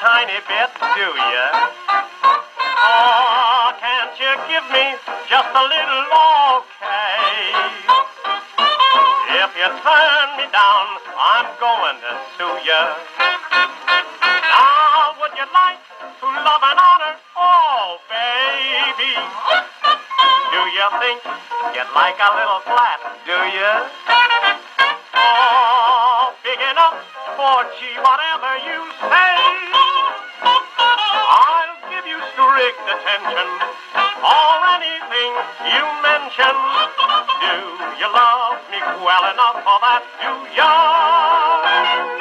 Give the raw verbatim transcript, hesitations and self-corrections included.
tiny bit, do you? Oh, can't you give me just a little okay? If you turn me down, I'm going to sue you. Now, would you like to love and honor? Oh, baby. Do you think you'd like a little flat, do you? Oh, big enough for gee, whatever you say. I'll give you strict attention or anything you mention. Do you love me well enough for that, do ya?